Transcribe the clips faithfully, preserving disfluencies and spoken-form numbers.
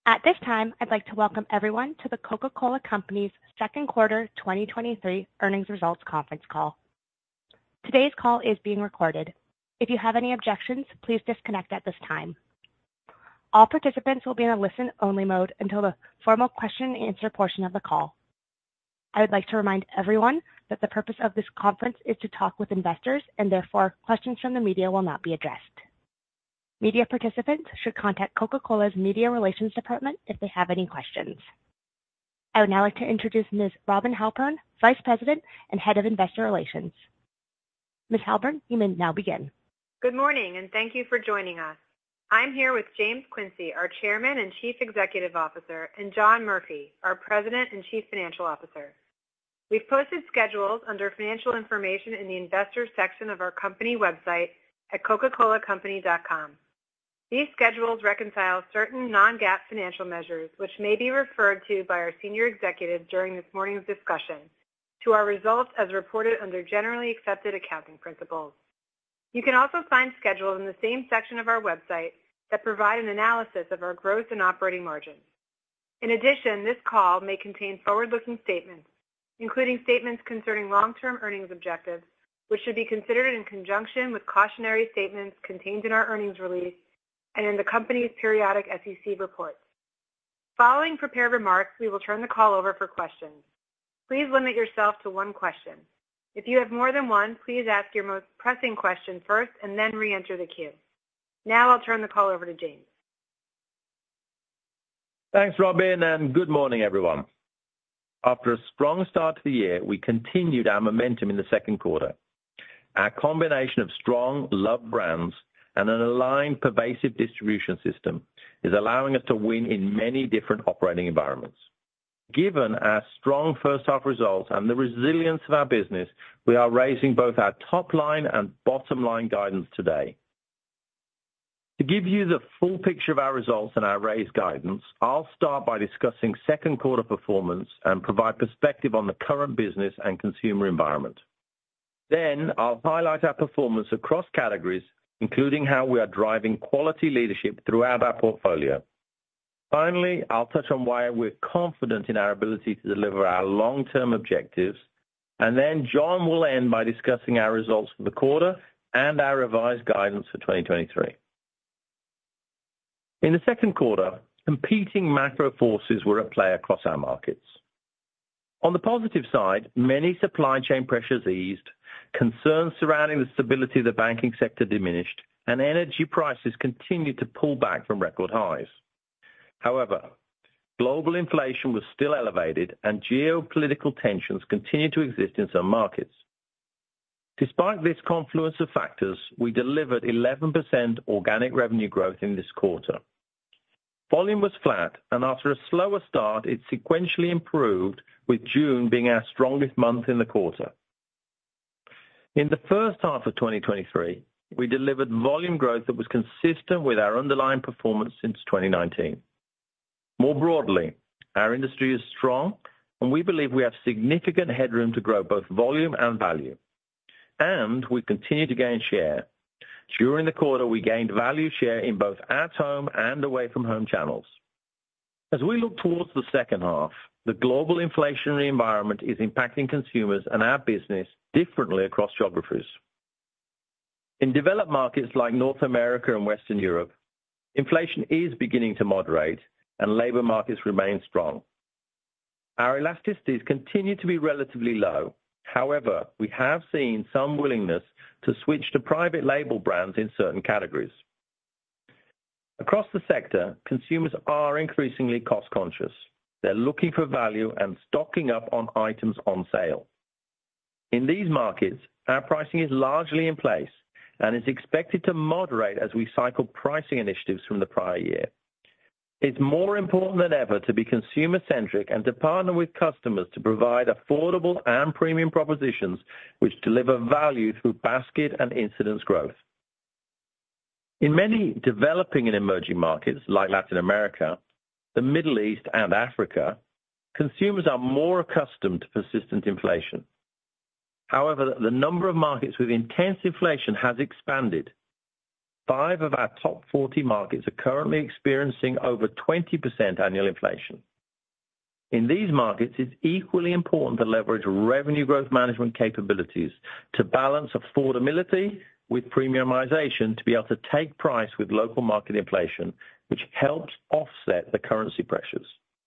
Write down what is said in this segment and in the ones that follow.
At this time, I'd like to welcome everyone to the Coca-Cola Company's second quarter twenty twenty-three earnings results conference call. Today's call is being recorded. If you have any objections, please disconnect at this time. All participants will be in a listen-only mode until the formal question and answer portion of the call. I would like to remind everyone that the purpose of this conference is to talk with investors, and therefore questions from the media will not be addressed. Media participants should contact Coca-Cola's Media Relations Department if they have any questions. I would now like to introduce Miz Robin Halpern, Vice President and Head of Investor Relations. Miz Halpern, you may now begin. Good morning, and thank you for joining us. I'm here with James Quincey, our Chairman and Chief Executive Officer, and John Murphy, our President and Chief Financial Officer. We've posted schedules under Financial Information in the Investors section of our company website at coca cola company dot com. These schedules reconcile certain non-GAAP financial measures, which may be referred to by our senior executives during this morning's discussion, to our results as reported under generally accepted accounting principles. You can also find schedules in the same section of our website that provide an analysis of our growth and operating margins. In addition, this call may contain forward-looking statements, including statements concerning long-term earnings objectives, which should be considered in conjunction with cautionary statements contained in our earnings release and in the company's periodic S E C reports. Following prepared remarks, we will turn the call over for questions. Please limit yourself to one question. If you have more than one, please ask your most pressing question first and then re-enter the queue. Now I'll turn the call over to James. Thanks, Robin, and good morning, everyone. After a strong start to the year, we continued our momentum in the second quarter. Our combination of strong, loved brands and an aligned, pervasive distribution system is allowing us to win in many different operating environments. Given our strong first half results and the resilience of our business, we are raising both our top line and bottom line guidance today. To give you the full picture of our results and our raised guidance, I'll start by discussing second quarter performance and provide perspective on the current business and consumer environment. Then I'll highlight our performance across categories, including how we are driving quality leadership throughout our portfolio. Finally, I'll touch on why we're confident in our ability to deliver our long-term objectives, and then John will end by discussing our results for the quarter and our revised guidance for twenty twenty-three. In the second quarter, competing macro forces were at play across our markets. On the positive side, many supply chain pressures eased, concerns surrounding the stability of the banking sector diminished, and energy prices continued to pull back from record highs. However, global inflation was still elevated and geopolitical tensions continued to exist in some markets. Despite this confluence of factors, we delivered eleven percent organic revenue growth in this quarter. Volume was flat, and after a slower start, it sequentially improved, with June being our strongest month in the quarter. In the first half of twenty twenty-three, we delivered volume growth that was consistent with our underlying performance since twenty nineteen. More broadly, our industry is strong, and we believe we have significant headroom to grow both volume and value. And we continue to gain share. During the quarter, we gained value share in both at-home and away-from-home channels. As we look towards the second half, the global inflationary environment is impacting consumers and our business differently across geographies. In developed markets like North America and Western Europe, inflation is beginning to moderate and labor markets remain strong. Our elasticities continue to be relatively low. However, we have seen some willingness to switch to private label brands in certain categories. Across the sector, consumers are increasingly cost-conscious. They're looking for value and stocking up on items on sale. In these markets, our pricing is largely in place and is expected to moderate as we cycle pricing initiatives from the prior year. It's more important than ever to be consumer-centric and to partner with customers to provide affordable and premium propositions which deliver value through basket and incidence growth. In many developing and emerging markets like Latin America, the Middle East, and Africa, consumers are more accustomed to persistent inflation. However, the number of markets with intense inflation has expanded. five of our top forty markets are currently experiencing over twenty percent annual inflation. In these markets, it's equally important to leverage revenue growth management capabilities to balance affordability with premiumization to be able to take price with local market inflation, which helps offset the currency pressures.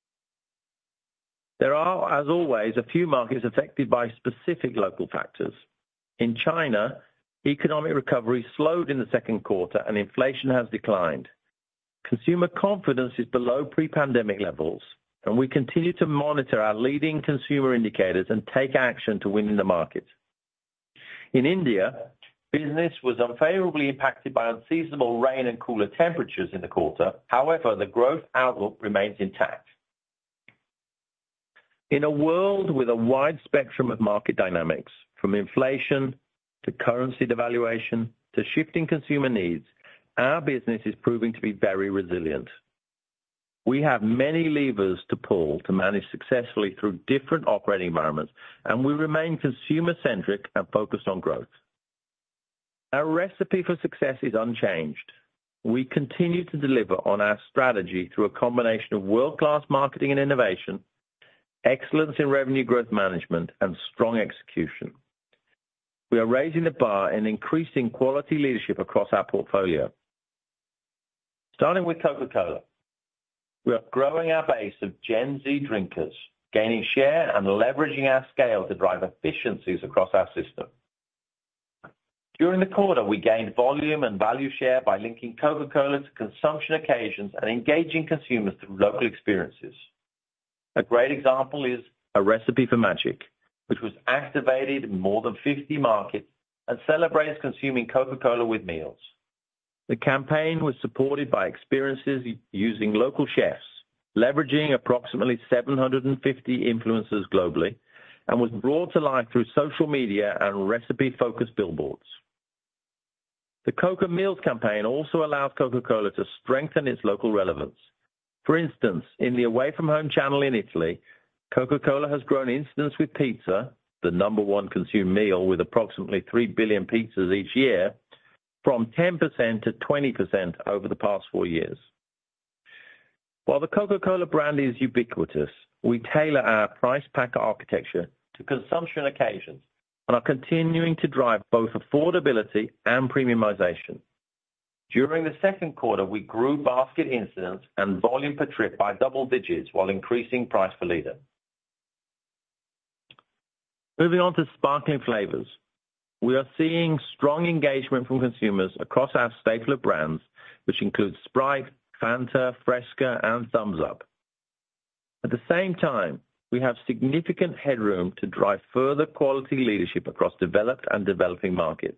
There are, as always, a few markets affected by specific local factors. In China, economic recovery slowed in the second quarter and inflation has declined. Consumer confidence is below pre-pandemic levels, and we continue to monitor our leading consumer indicators and take action to win in the market. In India, business was unfavorably impacted by unseasonable rain and cooler temperatures in the quarter. However, the growth outlook remains intact. In a world with a wide spectrum of market dynamics, from inflation to currency devaluation to shifting consumer needs, our business is proving to be very resilient. We have many levers to pull to manage successfully through different operating environments, and we remain consumer-centric and focused on growth. Our recipe for success is unchanged. We continue to deliver on our strategy through a combination of world-class marketing and innovation, excellence in revenue growth management, and strong execution. We are raising the bar and increasing quality leadership across our portfolio. Starting with Coca-Cola, we are growing our base of Gen Z drinkers, gaining share and leveraging our scale to drive efficiencies across our system. During the quarter, we gained volume and value share by linking Coca-Cola to consumption occasions and engaging consumers through local experiences. A great example is A Recipe for Magic, which was activated in more than fifty markets and celebrates consuming Coca-Cola with meals. The campaign was supported by experiences using local chefs, leveraging approximately seven hundred fifty influencers globally, and was brought to life through social media and recipe-focused billboards. The Coca Meals campaign also allows Coca-Cola to strengthen its local relevance. For instance, in the away-from-home channel in Italy, Coca-Cola has grown incidence with pizza, the number one consumed meal with approximately three billion pizzas each year, from ten percent to twenty percent over the past four years. While the Coca-Cola brand is ubiquitous, we tailor our price pack architecture to consumption occasions and are continuing to drive both affordability and premiumization. During the second quarter, we grew basket incidence and volume per trip by double digits while increasing price per liter. Moving on to sparkling flavors. We are seeing strong engagement from consumers across our staple of brands, which includes Sprite, Fanta, Fresca, and Thums Up. At the same time, we have significant headroom to drive further quality leadership across developed and developing markets.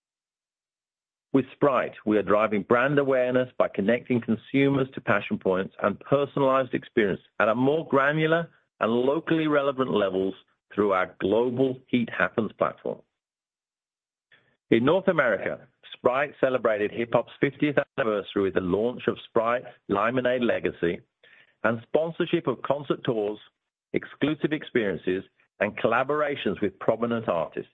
With Sprite, we are driving brand awareness by connecting consumers to passion points and personalized experience at a more granular and locally relevant levels through our global Heat Happens platform. In North America, Sprite celebrated hip-hop's fiftieth anniversary with the launch of Sprite Lemonade Legacy and sponsorship of concert tours, exclusive experiences, and collaborations with prominent artists.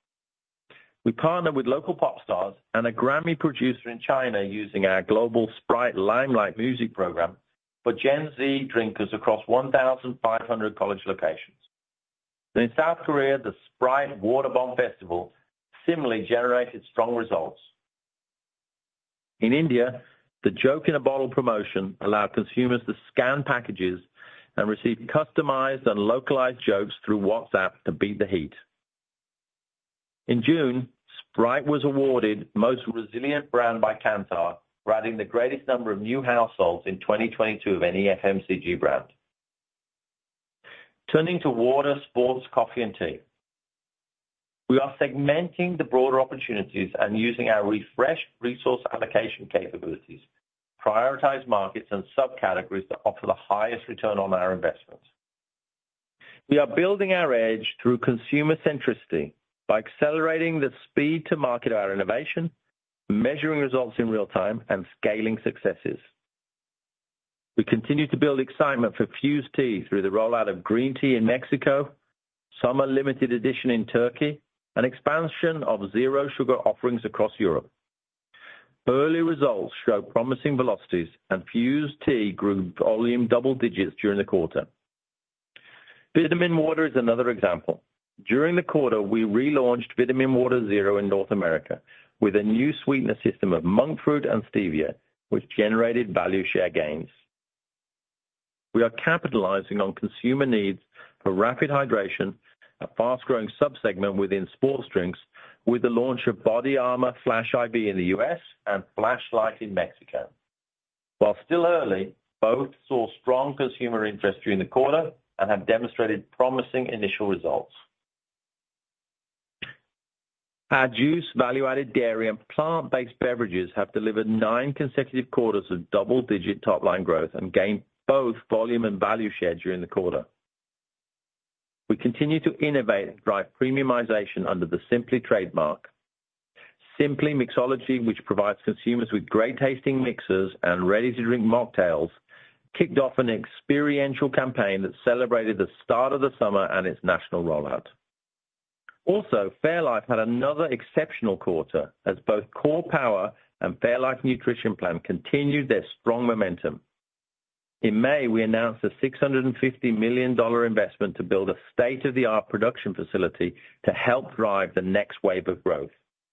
We partnered with local pop stars and a Grammy producer in China using our global Sprite Limelight music program for Gen Z drinkers across one thousand five hundred college locations. And in South Korea, the Sprite Water Bomb Festival similarly generated strong results. In India, the Joke in a Bottle promotion allowed consumers to scan packages and receive customized and localized jokes through WhatsApp to beat the heat. In June, Sprite was awarded Most Resilient Brand by Kantar, for adding the greatest number of new households in twenty twenty-two of any F M C G brand. Turning to water, sports, coffee, and tea. We are segmenting the broader opportunities and using our refreshed resource allocation capabilities, prioritize markets and subcategories that offer the highest return on our investments. We are building our edge through consumer centricity by accelerating the speed to market of our innovation, measuring results in real time, and scaling successes. We continue to build excitement for Fuse Tea through the rollout of green tea in Mexico, summer limited edition in Turkey, and expansion of zero sugar offerings across Europe. Early results show promising velocities, and Fuze Tea grew volume double digits during the quarter. Vitamin-Water is another example. During the quarter, we relaunched Vitamin-Water Zero in North America with a new sweetener system of monk fruit and stevia, which generated value share gains. We are capitalizing on consumer needs for rapid hydration, a fast-growing subsegment within sports drinks, with the launch of BODYARMOR Flash I V in the U S and Flashlyte in Mexico. While still early, both saw strong consumer interest during the quarter and have demonstrated promising initial results. Our juice, value-added dairy, and plant-based beverages have delivered nine consecutive quarters of double-digit top-line growth and gained both volume and value share during the quarter. We continue to innovate and drive premiumization under the Simply trademark. Simply Mixology, which provides consumers with great-tasting mixers and ready-to-drink mocktails, kicked off an experiential campaign that celebrated the start of the summer and its national rollout. Also, Fairlife had another exceptional quarter as both Core Power and Fairlife Nutrition Plan continued their strong momentum. In May, we announced a six hundred fifty million dollars investment to build a state-of-the-art production facility to help drive the next wave of growth.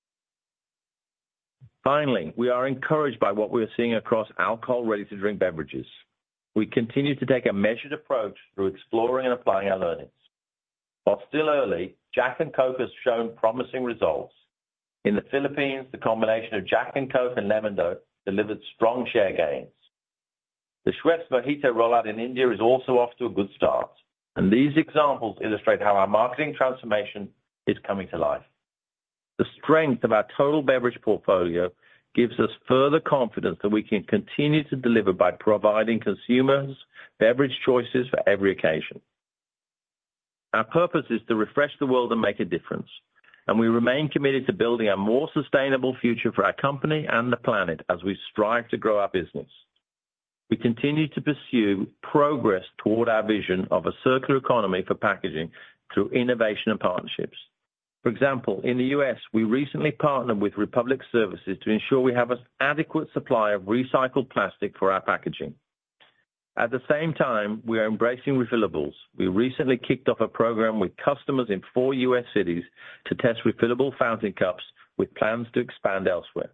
Finally, we are encouraged by what we are seeing across alcohol ready-to-drink beverages. We continue to take a measured approach through exploring and applying our learnings. While still early, Jack and Coke has shown promising results. In the Philippines, the combination of Jack and Coke and Lemon-Dou delivered strong share gains. The Schweppes Mojito rollout in India is also off to a good start, and these examples illustrate how our marketing transformation is coming to life. The strength of our total beverage portfolio gives us further confidence that we can continue to deliver by providing consumers beverage choices for every occasion. Our purpose is to refresh the world and make a difference, and we remain committed to building a more sustainable future for our company and the planet as we strive to grow our business. We continue to pursue progress toward our vision of a circular economy for packaging through innovation and partnerships. For example, in the U S, we recently partnered with Republic Services to ensure we have an adequate supply of recycled plastic for our packaging. At the same time, we are embracing refillables. We recently kicked off a program with customers in four U S cities to test refillable fountain cups with plans to expand elsewhere.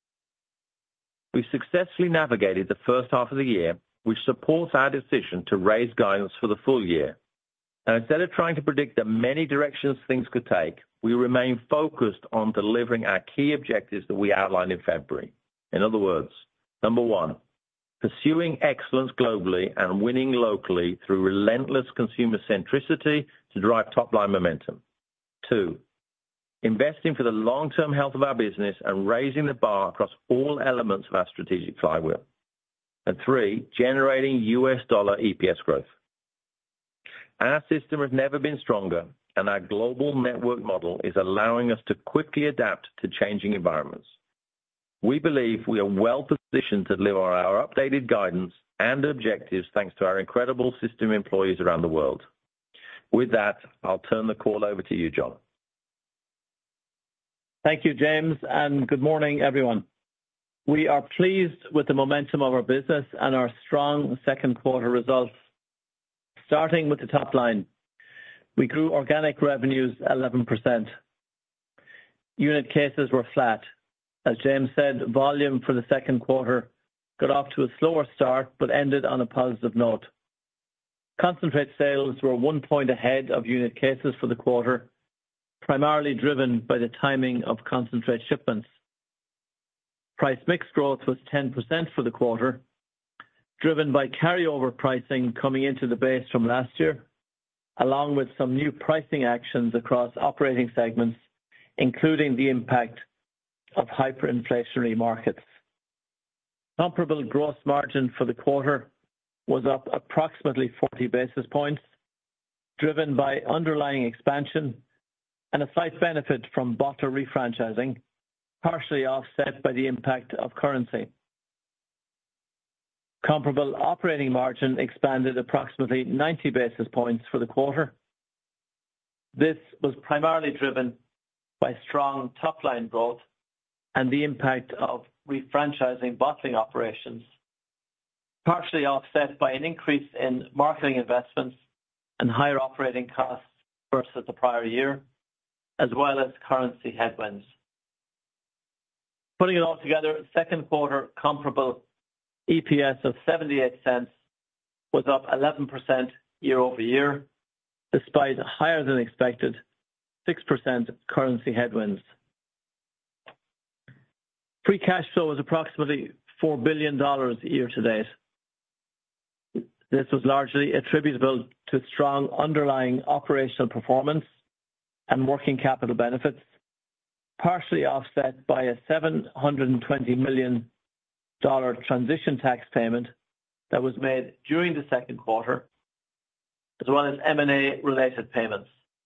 We successfully navigated the first half of the year, which supports our decision to raise guidance for the full year. And instead of trying to predict the many directions things could take, we remain focused on delivering our key objectives that we outlined in February. In other words, number one, pursuing excellence globally and winning locally through relentless consumer centricity to drive top-line momentum. Two, investing for the long-term health of our business and raising the bar across all elements of our strategic flywheel. And three, generating U S dollar E P S growth. Our system has never been stronger, and our global network model is allowing us to quickly adapt to changing environments. We believe we are well positioned to deliver our updated guidance and objectives thanks to our incredible system employees around the world. With that, I'll turn the call over to you, John. Thank you, James, and good morning, everyone. We are pleased with the momentum of our business and our strong second quarter results. Starting with the top line, we grew organic revenues eleven percent. Unit cases were flat. As James said, volume for the second quarter got off to a slower start but ended on a positive note. Concentrate sales were one point ahead of unit cases for the quarter, primarily driven by the timing of concentrate shipments. Price mix growth was ten percent for the quarter, driven by carryover pricing coming into the base from last year, along with some new pricing actions across operating segments, including the impact of hyperinflationary markets. Comparable gross margin for the quarter was up approximately forty basis points, driven by underlying expansion and a slight benefit from bottler refranchising, partially offset by the impact of currency. Comparable operating margin expanded approximately ninety basis points for the quarter. This was primarily driven by strong top-line growth, and the impact of refranchising bottling operations, partially offset by an increase in marketing investments and higher operating costs versus the prior year, as well as currency headwinds. Putting it all together, second quarter comparable E P S of seventy-eight cents was up eleven percent year-over-year, despite higher than expected six percent currency headwinds. Free cash flow was approximately four billion dollars year to date. This was largely attributable to strong underlying operational performance and working capital benefits, partially offset by a seven hundred twenty million dollars transition tax payment that was made during the second quarter, as well as M and A related payments.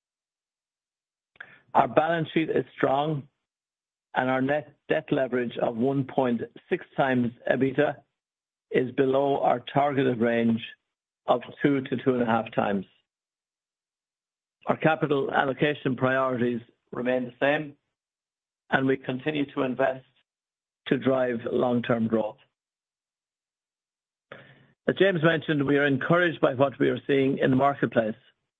Our balance sheet is strong, and our net debt leverage of one point six times EBITDA is below our targeted range of two to two point five times. Our capital allocation priorities remain the same, and we continue to invest to drive long-term growth. As James mentioned, we are encouraged by what we are seeing in the marketplace.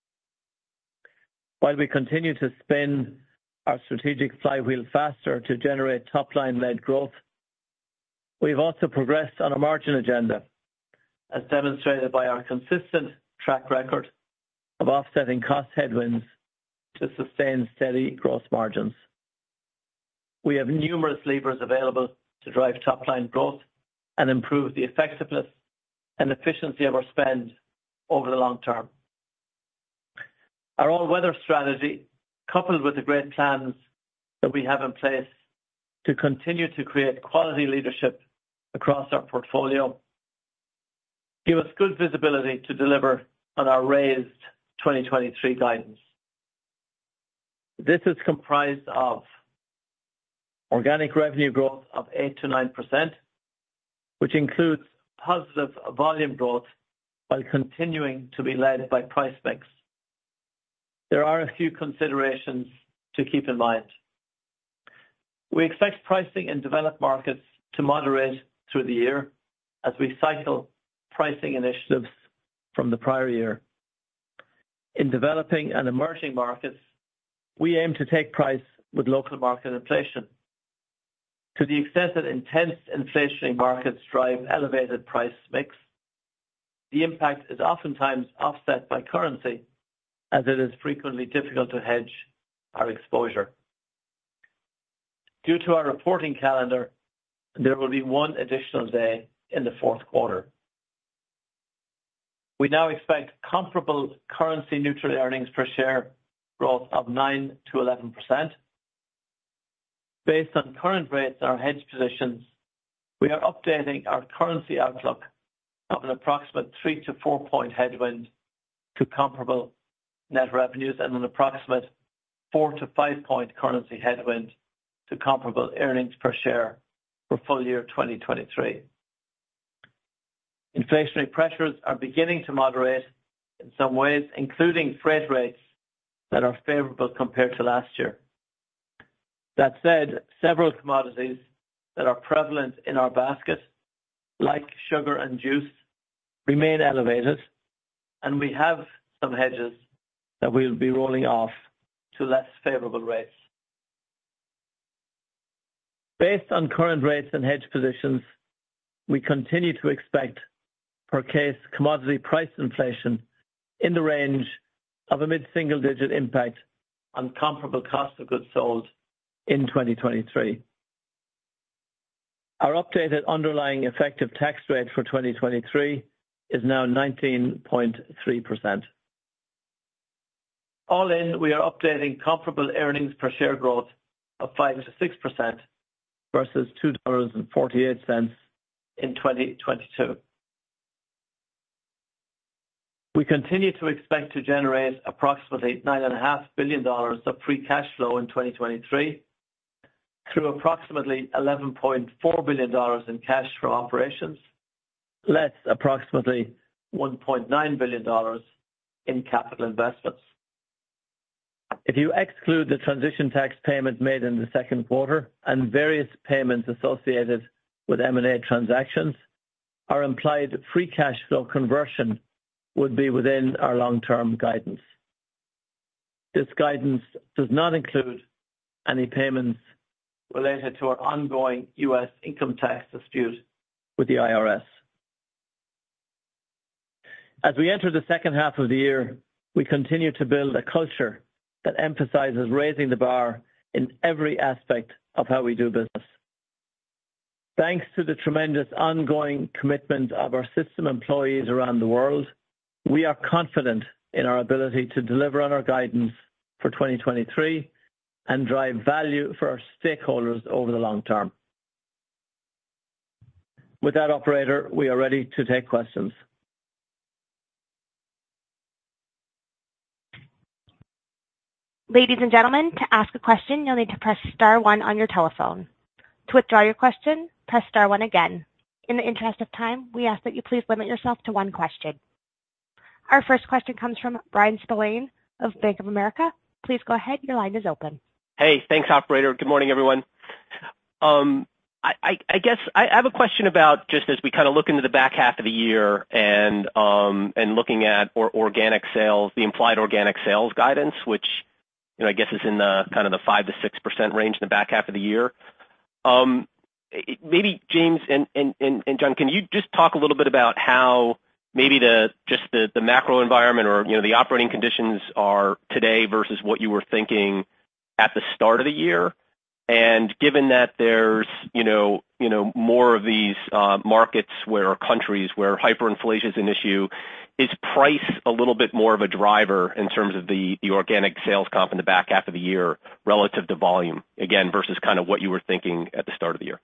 While we continue to spin our strategic flywheel faster to generate top-line led growth, we've also progressed on a margin agenda, as demonstrated by our consistent track record of offsetting cost headwinds to sustain steady gross margins. We have numerous levers available to drive top-line growth and improve the effectiveness and efficiency of our spend over the long term. Our all-weather strategy, coupled with the great plans that we have in place to continue to create quality leadership across our portfolio, give us good visibility to deliver on our raised twenty twenty-three guidance. This is comprised of organic revenue growth of eight to nine percent, which includes positive volume growth while continuing to be led by price mix. There are a few considerations to keep in mind. We expect pricing in developed markets to moderate through the year as we cycle pricing initiatives from the prior year. In developing and emerging markets, we aim to take price with local market inflation. To the extent that intense inflationary markets drive elevated price mix, the impact is oftentimes offset by currency, as it is frequently difficult to hedge our exposure. Due to our reporting calendar, there will be one additional day in the fourth quarter. We now expect comparable currency neutral earnings per share growth of nine to eleven percent. Based on current rates and our hedge positions, we are updating our currency outlook of an approximate three to four point headwind to comparable net revenues and an approximate four to five point currency headwind to comparable earnings per share for full year twenty twenty-three. Inflationary pressures are beginning to moderate in some ways, including freight rates that are favorable compared to last year. That said, several commodities that are prevalent in our basket, like sugar and juice, remain elevated, and we have some hedges that we'll be rolling off to less favorable rates. Based on current rates and hedge positions, we continue to expect per case commodity price inflation in the range of a mid-single digit impact on comparable cost of goods sold in twenty twenty-three. Our updated underlying effective tax rate for twenty twenty-three is now nineteen point three percent. All in, we are updating comparable earnings per share growth of five to six percent versus two dollars and forty-eight cents in twenty twenty-two. We continue to expect to generate approximately nine point five billion dollars of free cash flow in twenty twenty-three through approximately eleven point four billion dollars in cash from operations, less approximately one point nine billion dollars in capital investments. If you exclude the transition tax payment made in the second quarter and various payments associated with M and A transactions, our implied free cash flow conversion would be within our long-term guidance. This guidance does not include any payments related to our ongoing U S income tax dispute with the I R S. As we enter the second half of the year, we continue to build a culture that emphasizes raising the bar in every aspect of how we do business. Thanks to the tremendous ongoing commitment of our system employees around the world, we are confident in our ability to deliver on our guidance for twenty twenty-three and drive value for our stakeholders over the long term. With that, operator, we are ready to take questions. Ladies and gentlemen, to ask a question, you'll need to press star one on your telephone. To withdraw your question, press star one again. In the interest of time, we ask that you please limit yourself to one question. Our first question comes from Bryan Spillane of Bank of America. Please go ahead. Your line is open. Hey, thanks, operator. Good morning, everyone. Um, I, I, I guess I have a question about just as we kind of look into the back half of the year and um, and looking at or organic sales, the implied organic sales guidance, which you know I guess is in the kind of the five to six percent range in the back half of the year. Um, maybe James and, and, and, and John, can you just talk a little bit about how maybe the just the, the macro environment or you know the operating conditions are today versus what you were thinking at the start of the year? And given that there's, you know, you know, more of these uh, markets where or countries where hyperinflation is an issue, is price a little bit more of a driver in terms of the, the organic sales comp in the back half of the year relative to volume, again, versus kind of what you were thinking at the start of the year?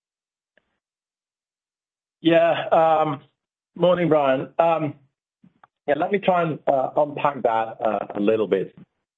Yeah. Um, morning, Brian. Um, yeah, let me try and uh, unpack that uh, a little bit.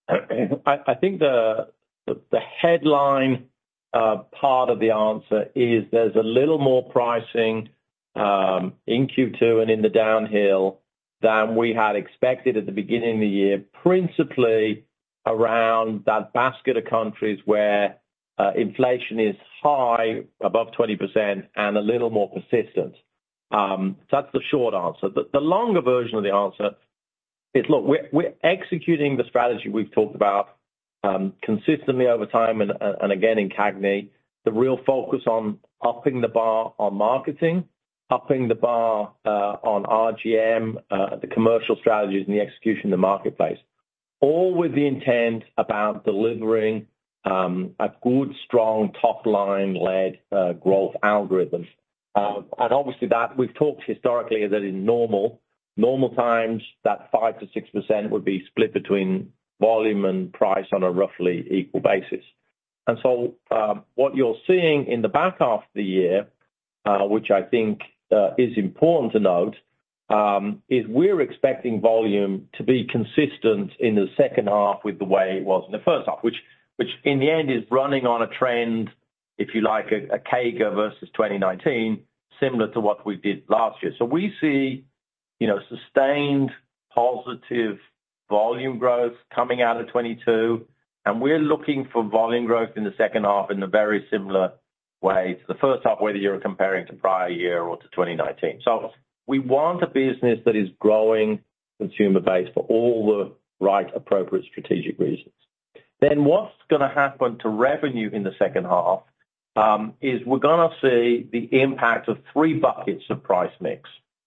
I, I think the The, the headline uh, part of the answer is there's a little more pricing um, in Q two and in the downhill than we had expected at the beginning of the year, principally around that basket of countries where uh, inflation is high, above twenty percent, and a little more persistent. Um, so that's the short answer. The, the longer version of the answer is, look, we're, we're executing the strategy we've talked about Um, consistently over time, and, and again in CAGNY, the real focus on upping the bar on marketing, upping the bar uh, on R G M, uh, the commercial strategies and the execution in the marketplace, all with the intent about delivering um, a good, strong top-line-led uh, growth algorithm. Uh, and obviously that we've talked historically that in normal, normal times, that five to six percent would be split between volume and price on a roughly equal basis. And so um, what you're seeing in the back half of the year, uh, which I think uh, is important to note, um, is we're expecting volume to be consistent in the second half with the way it was in the first half, which, which in the end is running on a trend, if you like, a, a CAGR versus twenty nineteen, similar to what we did last year. So we see, you know, sustained positive volume growth coming out of twenty-two, and we're looking for volume growth in the second half in a very similar way to the first half, whether you're comparing to prior year or to twenty nineteen. So we want a business that is growing consumer base for all the right, appropriate strategic reasons. Then what's going to happen to revenue in the second half um, is we're going to see the impact of three buckets of price mix.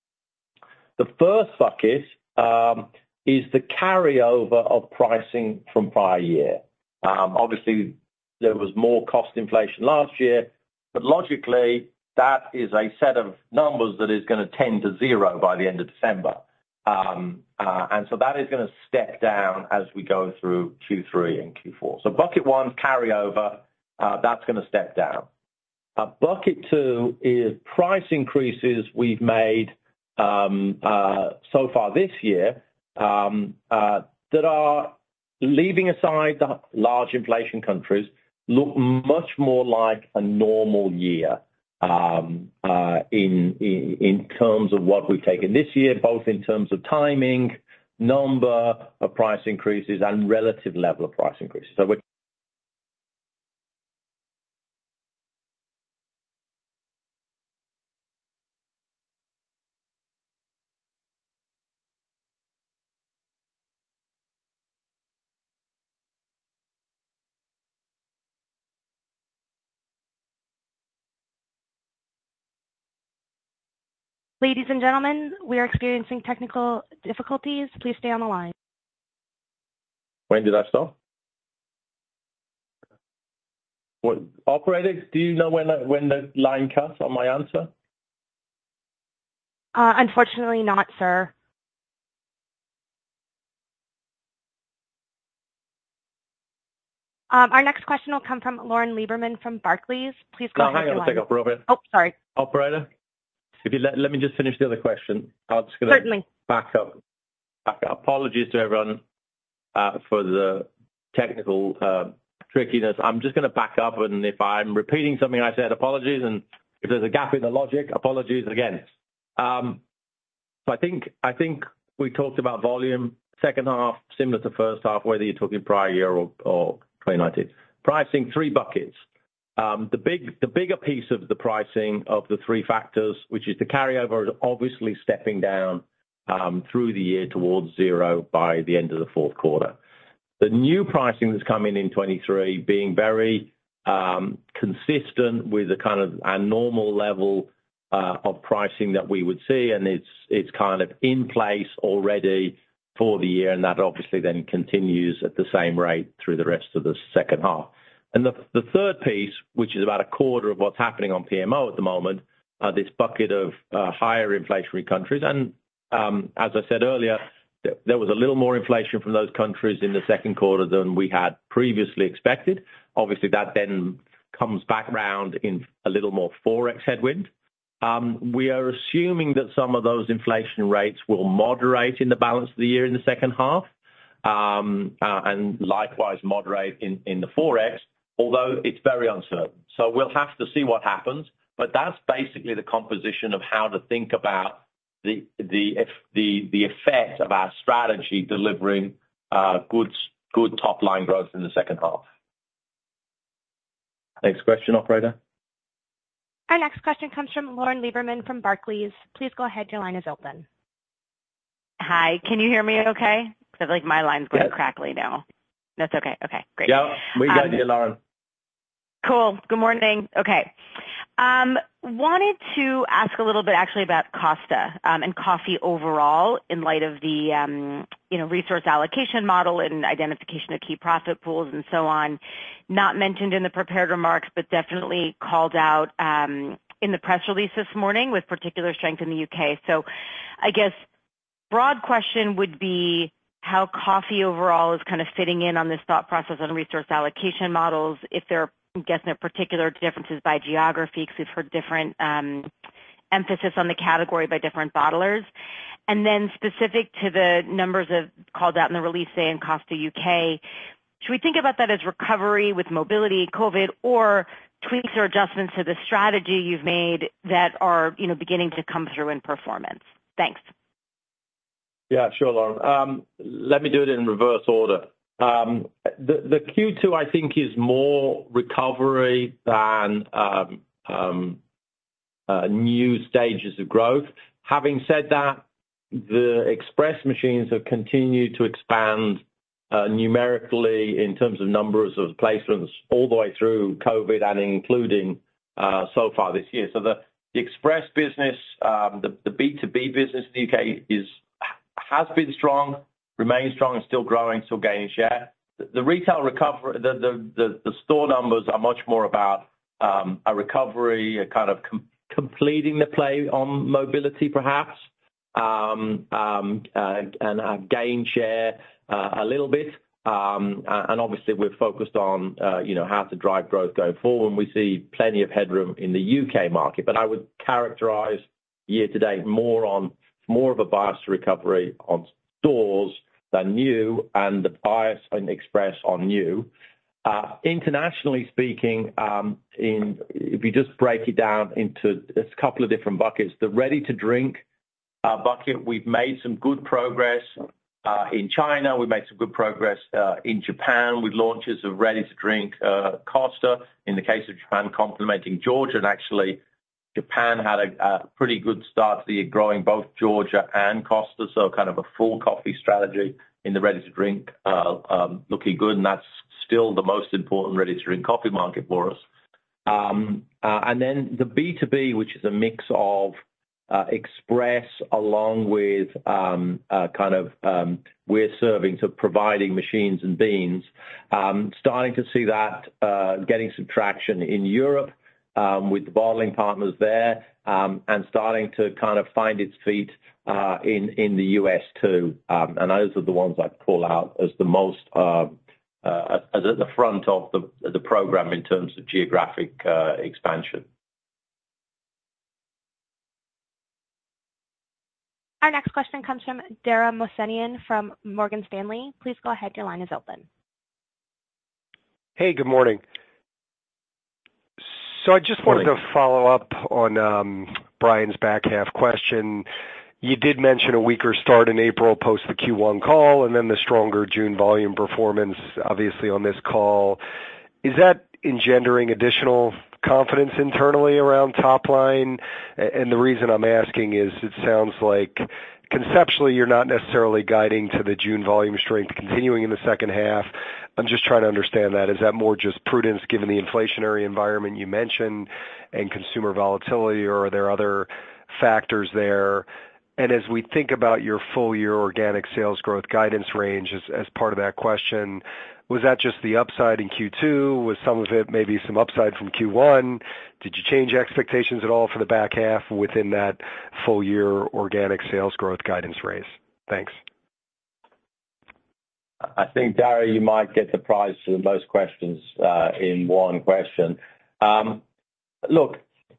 The first bucket um, is the carryover of pricing from prior year. Um, obviously, there was more cost inflation last year, but logically, that is a set of numbers that is going to tend to zero by the end of December. Um, uh, and so that is going to step down as we go through Q three and Q four. So bucket one, carryover, uh, that's going to step down. Uh, bucket two is price increases we've made um, uh, so far this year, Um, uh, that are, leaving aside the large inflation countries, look much more like a normal year um, uh, in, in in terms of what we've taken this year, both in terms of timing, number of price increases and relative level of price increases. So we're Ladies and gentlemen, we are experiencing technical difficulties. Please stay on the line. When did I stop? What, operator, do you know when when the line cuts on my answer? Uh, unfortunately not, sir. Um, our next question will come from Lauren Lieberman from Barclays. Please go No, ahead. hang on a second, Robert. Oh, sorry. Operator, if you let, let me just finish the other question. I'm just going to Certainly. back up. Back up. Apologies to everyone uh, for the technical uh, trickiness. I'm just going to back up, and if I'm repeating something I said, apologies, and if there's a gap in the logic, apologies again. Um, so I think I think we talked about volume, second half, similar to first half, whether you're talking prior year or, or twenty nineteen. Pricing, three buckets. Um, the big, the bigger piece of the pricing of the three factors, which is the carryover, is obviously stepping down um, through the year towards zero by the end of the fourth quarter. The new pricing that's coming in twenty-three being very um, consistent with the kind of our normal level uh, of pricing that we would see, and it's it's kind of in place already for the year, and that obviously then continues at the same rate through the rest of the second half. And the, the third piece, which is about a quarter of what's happening on P M O at the moment, uh, this bucket of uh, higher inflationary countries. And um, as I said earlier, th- there was a little more inflation from those countries in the second quarter than we had previously expected. Obviously, that then comes back round in a little more Forex headwind. Um, we are assuming that some of those inflation rates will moderate in the balance of the year in the second half, um, uh, and likewise moderate in, in the Forex, although it's very uncertain. So we'll have to see what happens, but that's basically the composition of how to think about the the the, the effect of our strategy delivering uh, good, good top-line growth in the second half. Next question, operator. Our next question comes from Lauren Lieberman from Barclays. Please go ahead. Your line is open. Hi. Can you hear me okay? Because I feel like my line's going Yes. crackly now. That's okay. Okay, great. Yeah, we got Um, you, Lauren. Cool. Good morning. Okay. Um, wanted to ask a little bit actually about Costa um, and coffee overall in light of the um, you know resource allocation model and identification of key profit pools and so on. Not mentioned in the prepared remarks, but definitely called out um, in the press release this morning with particular strength in the U K. So I guess broad question would be how coffee overall is kind of fitting in on this thought process on resource allocation models, if there are, I'm guessing, there are particular differences by geography, because we've heard different um, emphasis on the category by different bottlers. And then specific to the numbers of called out in the release, say, in Costa U K, should we think about that as recovery with mobility, COVID, or tweaks or adjustments to the strategy you've made that are, you know, beginning to come through in performance? Thanks. Yeah, sure, Lauren. Um, let me do it in reverse order. Um, the, the Q two, I think, is more recovery than um, um, uh, new stages of growth. Having said that, the express machines have continued to expand uh, numerically in terms of numbers of placements all the way through COVID and including uh, so far this year. So the, the express business, um, the, the B two B business in the U K is has been strong, remains strong, and still growing, still gaining share. The, the retail recovery, the, the, the, the store numbers are much more about um, a recovery, a kind of com- completing the play on mobility, perhaps, um, um, uh, and uh, gain share uh, a little bit. Um, and obviously, we're focused on, uh, you know, how to drive growth going forward. And we see plenty of headroom in the U K market. But I would characterize year to date more on more of a bias to recovery on stores than new, and the bias in express on new. Uh, internationally speaking, um, in if you just break it down into a couple of different buckets, the ready-to-drink uh, bucket, we've made some good progress uh, in China. We made some good progress uh, in Japan with launches of ready-to-drink uh, Costa. In the case of Japan, complementing Georgia, and actually Japan had a, a pretty good start to the year, growing both Georgia and Costa, so kind of a full coffee strategy in the ready-to-drink, uh, um, looking good, and that's still the most important ready-to-drink coffee market for us. Um, uh, and then the B two B, which is a mix of uh, express along with um, uh, kind of um, we're serving to providing machines and beans, um, starting to see that uh, getting some traction in Europe um, with the bottling partners there, um, and starting to kind of find its feet uh, in in the U S too. Um, and those are the ones I'd call out as the most uh, uh, as at the front of the the program in terms of geographic uh, expansion. Our next question comes from Dara Mohsenian from Morgan Stanley. Please go ahead. Your line is open. Hey, good morning. So I just wanted to follow up on um, Brian's back half question. You did mention a weaker start in April post the Q one call, and then the stronger June volume performance, obviously, on this call. Is that engendering additional confidence internally around top line? And the reason I'm asking is it sounds like conceptually you're not necessarily guiding to the June volume strength continuing in the second half. I'm just trying to understand that. Is that more just prudence given the inflationary environment you mentioned and consumer volatility, or are there other factors there? And as we think about your full year organic sales growth guidance range as, as part of that question, was that just the upside in Q two? Was some of it maybe some upside from Q one? Did you change expectations at all for the back half within that full year organic sales growth guidance raise? Thanks. I think, Dara, you might get the prize for the most questions uh, in one question. Um, look,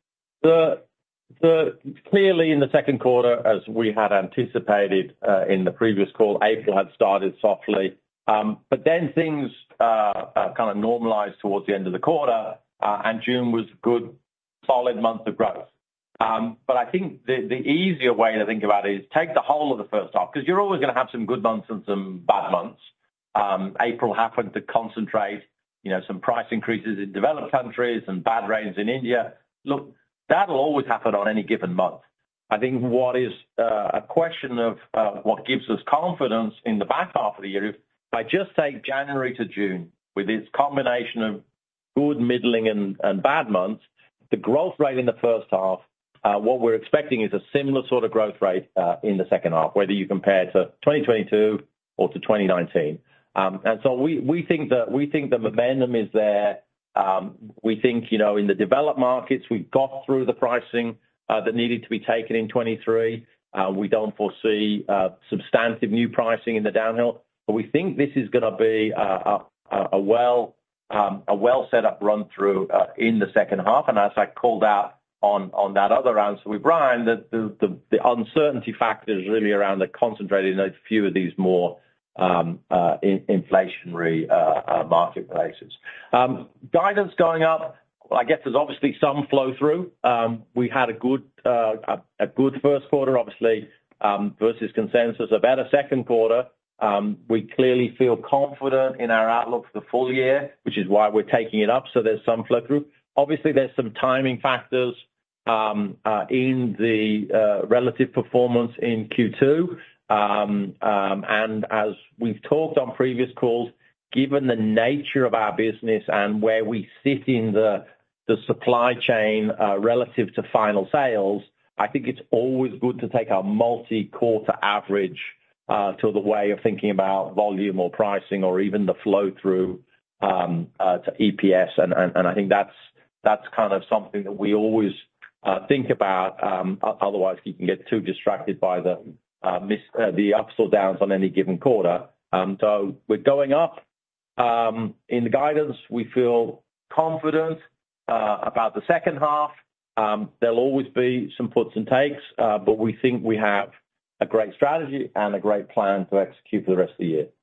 the the clearly in the second quarter, as we had anticipated uh, in the previous call, April had started softly. Um, but then things uh, uh, kind of normalized towards the end of the quarter, uh, and June was a good, solid month of growth. Um, but I think the, the easier way to think about it is take the whole of the first half, because you're always going to have some good months and some bad months. Um, April happened to concentrate, you know, some price increases in developed countries and bad rains in India. Look, that'll always happen on any given month. I think what is uh, a question of uh, what gives us confidence in the back half of the year is, if I just take January to June with its combination of good, middling, and, and bad months, the growth rate in the first half, uh, what we're expecting is a similar sort of growth rate uh, in the second half, whether you compare to twenty twenty-two or to twenty nineteen. Um, and so we, we think that we think the momentum is there. Um, we think, you know, in the developed markets, we've got through the pricing uh, that needed to be taken in twenty-three. Uh, we don't foresee uh, substantive new pricing in the downhill. But we think this is going to be a, a, a well um, a well set up run through uh, in the second half. And as I called out on, on that other answer with Brian, that the, the, the uncertainty factor is really around the concentrated in a few of these more um, uh, in, inflationary uh, uh, marketplaces. Um, guidance going up. Well, I guess there's obviously some flow through. Um, we had a good uh, a, a good first quarter, obviously, um, versus consensus. A better second quarter. Um, we clearly feel confident in our outlook for the full year, which is why we're taking it up. So there's some flow through. Obviously, there's some timing factors um, uh, in the uh, relative performance in Q two. Um, um, and as we've talked on previous calls, given the nature of our business and where we sit in the, the supply chain uh, relative to final sales, I think it's always good to take a multi-quarter average Uh, to the way of thinking about volume or pricing or even the flow through um, uh, to E P S. And, and, and I think that's that's kind of something that we always uh, think about. Um, otherwise, you can get too distracted by the uh, miss, uh, the ups or downs on any given quarter. Um, so we're going up um, in the guidance. We feel confident uh, about the second half. Um, there'll always be some puts and takes, uh, but we think we have a great strategy and a great plan to execute for the rest of the year.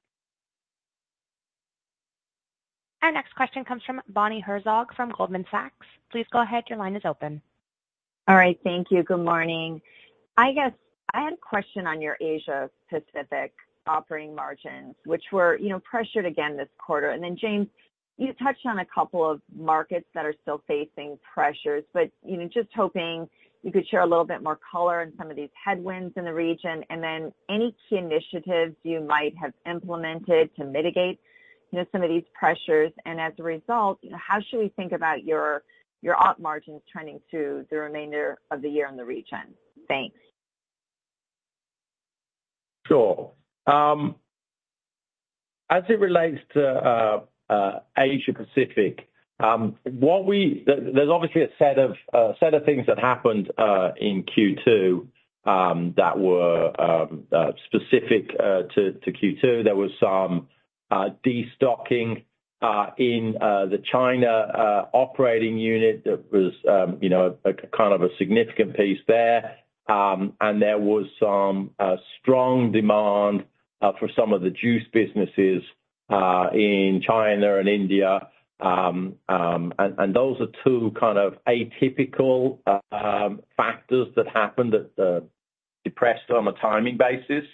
Our next question comes from Bonnie Herzog from Goldman Sachs. Please go ahead. Your line is open. All right. Thank you. Good morning. I guess I had a question on your Asia Pacific operating margins, which were, you know, pressured again this quarter. And then, James, you touched on a couple of markets that are still facing pressures, but, you know, just hoping you could share a little bit more color on some of these headwinds in the region, and then any key initiatives you might have implemented to mitigate, you know, some of these pressures. And as a result, you know, how should we think about your your op margins trending through the remainder of the year in the region? Thanks. Sure. Um, as it relates to uh, uh, Asia Pacific, um, what we th- there's obviously a set of uh, set of things that happened uh, in Q two um, that were um, uh, specific uh, to, to Q two. There was some uh, destocking uh, in uh, the China uh, operating unit that was, um, you know, a, a kind of a significant piece there. Um, and there was some uh, strong demand uh, for some of the juice businesses uh, in China and India. Um, um, and, and those are two kind of atypical uh, um, factors that happened that uh, depressed on a timing basis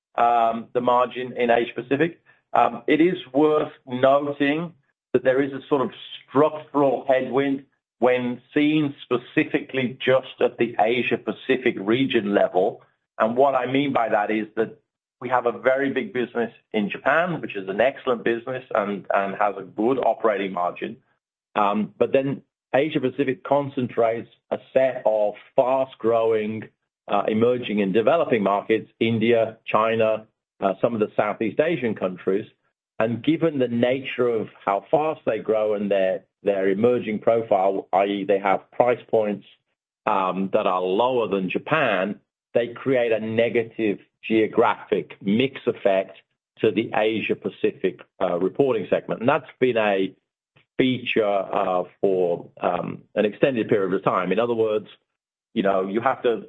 um, the margin in Asia Pacific. Um, it is worth noting that there is a sort of structural headwind when seen specifically just at the Asia Pacific region level. And what I mean by that is that we have a very big business in Japan, which is an excellent business and, and has a good operating margin. Um, but then Asia Pacific concentrates a set of fast-growing uh, emerging and developing markets, India, China, uh, some of the Southeast Asian countries. And given the nature of how fast they grow and their their emerging profile, that is they have price points um, that are lower than Japan, they create a negative geographic mix effect to the Asia Pacific uh, reporting segment. And that's been a feature uh, for um, an extended period of time. In other words, you know, you have to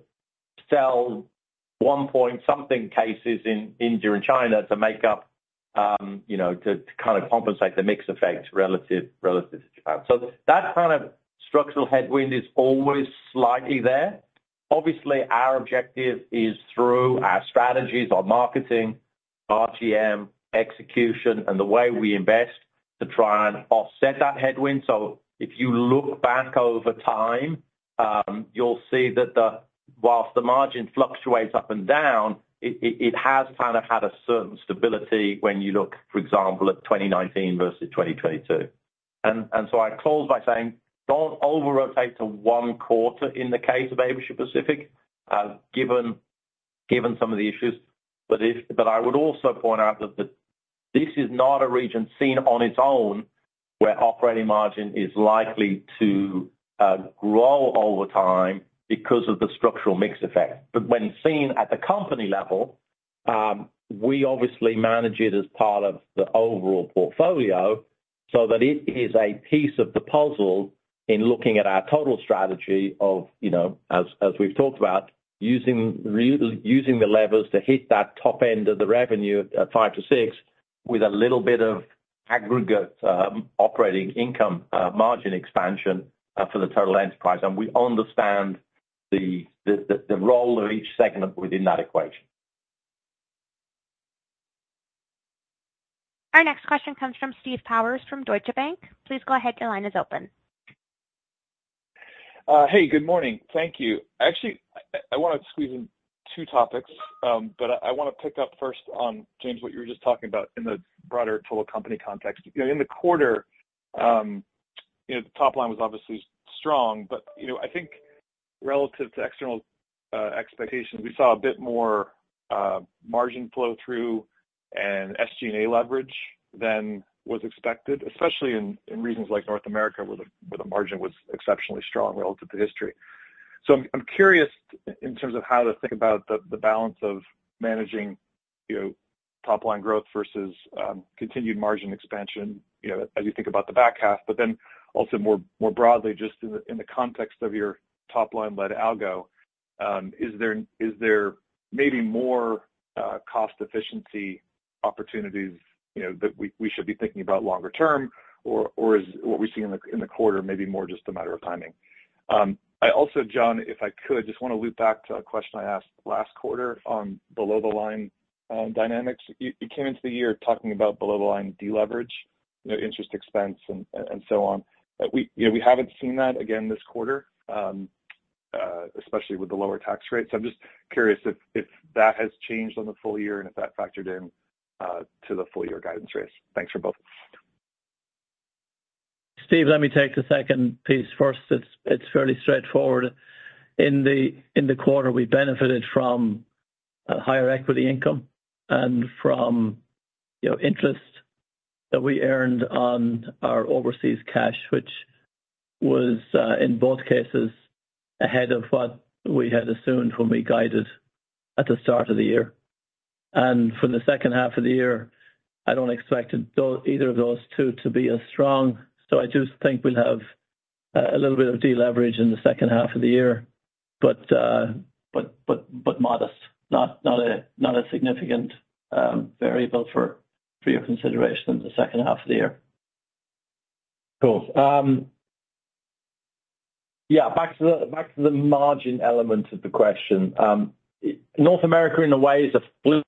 sell one point something cases in India and China to make up Um, you know, to, to kind of compensate the mix effect relative relative to Japan. So that kind of structural headwind is always slightly there. Obviously, our objective is through our strategies, our marketing, R G M, execution, and the way we invest to try and offset that headwind. So if you look back over time, um, you'll see that the whilst the margin fluctuates up and down, It, it, it has kind of had a certain stability when you look, for example, at twenty nineteen versus twenty twenty-two. And, and so I close by saying, don't over-rotate to one quarter in the case of Asia Pacific, uh, given given some of the issues. But if, but I would also point out that the, this is not a region seen on its own where operating margin is likely to uh, grow over time because of the structural mix effect. But when seen at the company level, um, we obviously manage it as part of the overall portfolio so that it is a piece of the puzzle in looking at our total strategy of, you know, as, as we've talked about, using, re- using the levers to hit that top end of the revenue at five to six with a little bit of aggregate um, operating income uh, margin expansion uh, for the total enterprise. And we understand The, the, the role of each segment within that equation. Our next question comes from Steve Powers from Deutsche Bank. Please go ahead. Your line is open. Uh, hey, good morning. Thank you. Actually, I, I want to squeeze in two topics, um, but I, I want to pick up first on, James, what you were just talking about in the broader total company context. You know, in the quarter, um, you know, the top line was obviously strong, but, you know, I think relative to external uh, expectations, we saw a bit more uh, margin flow through and S G and A leverage than was expected, especially in, in regions like North America where the, where the margin was exceptionally strong relative to history. So I'm, I'm curious in terms of how to think about the, the balance of managing, you know, top line growth versus um, continued margin expansion, you know, as you think about the back half, but then also more more broadly, just in the, in the context of your top line led algo, um, is there is there maybe more uh, cost efficiency opportunities, you know, that we, we should be thinking about longer term, or or is what we see in the in the quarter maybe more just a matter of timing? Um, I also, John, if I could, just want to loop back to a question I asked last quarter on below the line uh, dynamics. You, you came into the year talking about below-the-line deleverage, you know, interest expense and and so on. Uh, we you know we haven't seen that again this quarter, um, uh, especially with the lower tax rate. So I'm just curious if if that has changed on the full year and if that factored in uh, to the full year guidance raise. Thanks for both. Steve, let me take the second piece first. It's it's fairly straightforward. In the in the quarter, we benefited from uh, higher equity income and from you know interest that we earned on our overseas cash, which was uh, in both cases ahead of what we had assumed when we guided at the start of the year. And for the second half of the year, I don't expect either of those two to be as strong. So I do think we'll have a little bit of deleverage in the second half of the year, but uh, but but but modest, not not a not a significant um, variable for for your consideration in the second half of the year. Cool. Um, yeah, back to the back to the margin element of the question. Um, North America, in a way, is a flip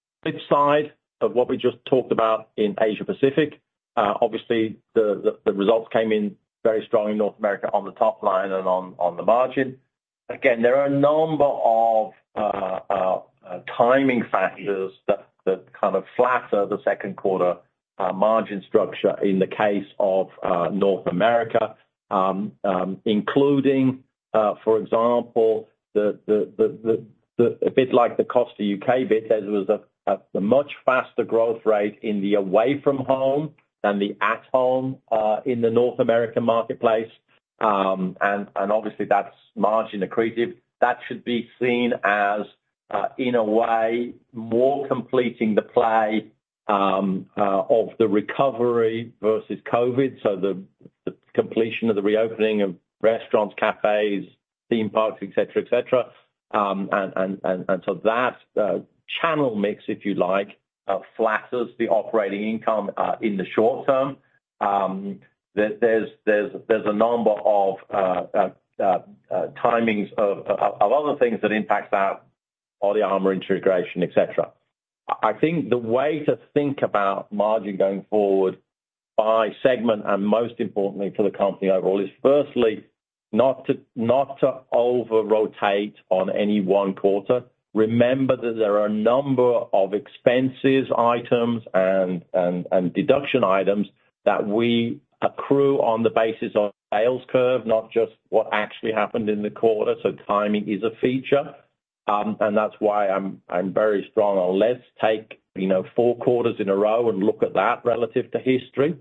side of what we just talked about in Asia Pacific. Uh, obviously, the, the, the results came in very strong in North America on the top line and on, on the margin. Again, there are a number of uh, uh, uh, timing factors that, that kind of flatter the second quarter uh, margin structure in the case of uh, North America, um, um, including, uh, for example, the, the, the, the, the a bit like the Costa U K bit, there was a, a, a much faster growth rate in the away from home than the at-home uh, in the North American marketplace. Um, and, and obviously that's margin accretive. That should be seen as, uh, in a way, more completing the play um, uh, of the recovery versus COVID. So the, the completion of the reopening of restaurants, cafes, theme parks, et cetera, et cetera. Um, and, and, and, and so that uh, channel mix, if you like, Uh, flatters the operating income uh, in the short term. Um, there's there's there's a number of uh, uh, uh, uh, timings of, of, of other things that impact that, or the armor integration, et cetera. I think the way to think about margin going forward by segment, and most importantly for the company overall, is firstly not to not to over rotate on any one quarter. Remember that there are a number of expenses items and, and, and deduction items that we accrue on the basis of sales curve, not just what actually happened in the quarter. So timing is a feature. Um, and that's why I'm, I'm very strong on let's take, you know, four quarters in a row and look at that relative to history.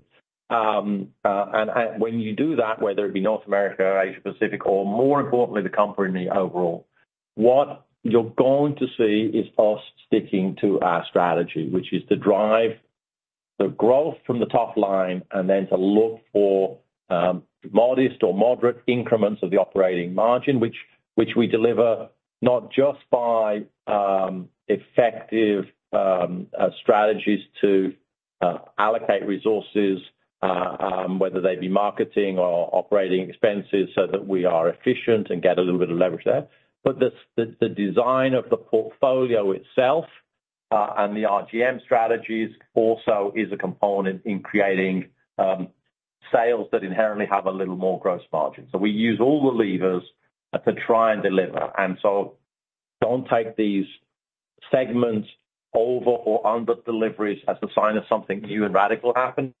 Um, uh, and, and when you do that, whether it be North America, Asia Pacific, or more importantly, the company overall, what you're going to see is us sticking to our strategy, which is to drive the growth from the top line and then to look for um, modest or moderate increments of the operating margin, which which we deliver not just by um, effective um, uh, strategies to uh, allocate resources, uh, um, whether they be marketing or operating expenses, so that we are efficient and get a little bit of leverage there. But the, the, the design of the portfolio itself uh, and the R G M strategies also is a component in creating um, sales that inherently have a little more gross margin. So we use all the levers uh, to try and deliver. And so don't take these segments over or under deliveries as a sign of something new and radical happening.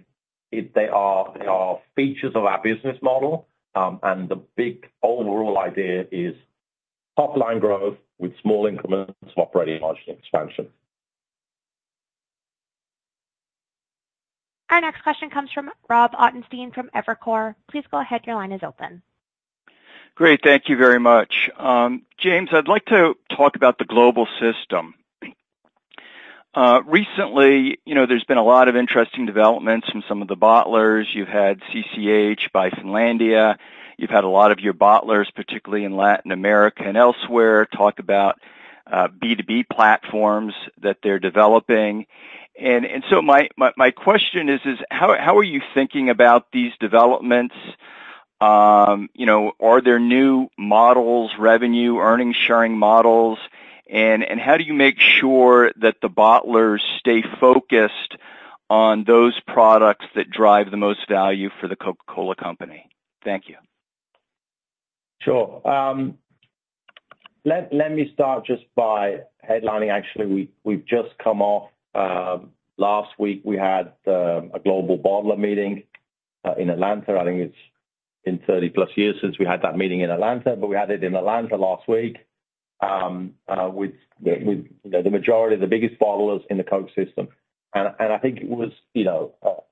It, they are they are features of our business model, um, and the big overall idea is top-line growth with small increments of operating margin expansion. Our next question comes from Rob Ottenstein from Evercore. Please go ahead. Your line is open. Great. Thank you very much. Um, James, I'd like to talk about the global system. Uh, recently, you know, there's been a lot of interesting developments from some of the bottlers. You've had C C H by Finlandia. You've had a lot of your bottlers, particularly in Latin America and elsewhere, talk about uh, B two B platforms that they're developing. And, and so my, my, my question is, is how, how are you thinking about these developments? Um, you know, are there new models, revenue, earnings sharing models? And, and how do you make sure that the bottlers stay focused on those products that drive the most value for the Coca-Cola Company? Thank you. Sure. Um, let, let me start just by headlining. Actually, we, we've just come off, um, last week we had um, a global bottler meeting uh, in Atlanta. I think it's been thirty plus years since we had that meeting in Atlanta, but we had it in Atlanta last week um, uh, with, with you know, the majority of the biggest bottlers in the Coke system. And, and I think it was, you know,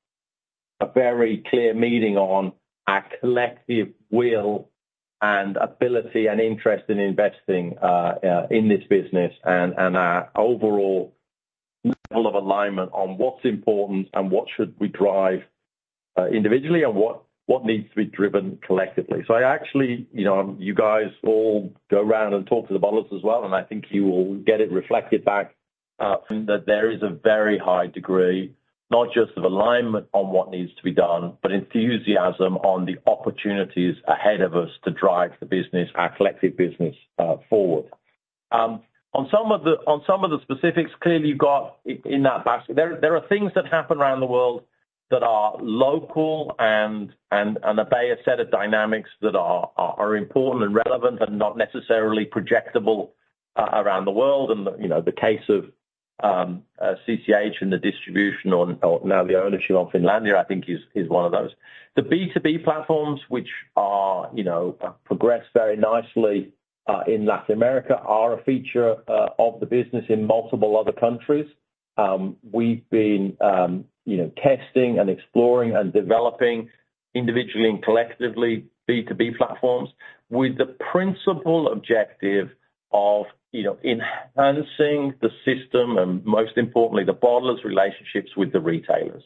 a, a very clear meeting on our collective will and ability and interest in investing uh, uh, in this business, and, and our overall level of alignment on what's important and what should we drive uh, individually and what, what needs to be driven collectively. So I actually, you know, you guys all go around and talk to the bottlers as well, and I think you will get it reflected back uh, that there is a very high degree, not just of alignment on what needs to be done, but enthusiasm on the opportunities ahead of us to drive the business, our collective business, uh, forward. Um, on some of the on some of the specifics, clearly you've got in that basket. There there are things that happen around the world that are local and and and obey a set of dynamics that are are, are important and relevant and not necessarily projectable uh, around the world. And you know, the case of Um, uh, C C H and the distribution, or, or now the ownership of Finlandia, I think is is one of those. The B two B platforms, which are, you know, progressed very nicely uh, in Latin America, are a feature uh, of the business in multiple other countries. Um, we've been, um, you know, testing and exploring and developing individually and collectively B two B platforms with the principal objective of, you know, enhancing the system and, most importantly, the bottlers' relationships with the retailers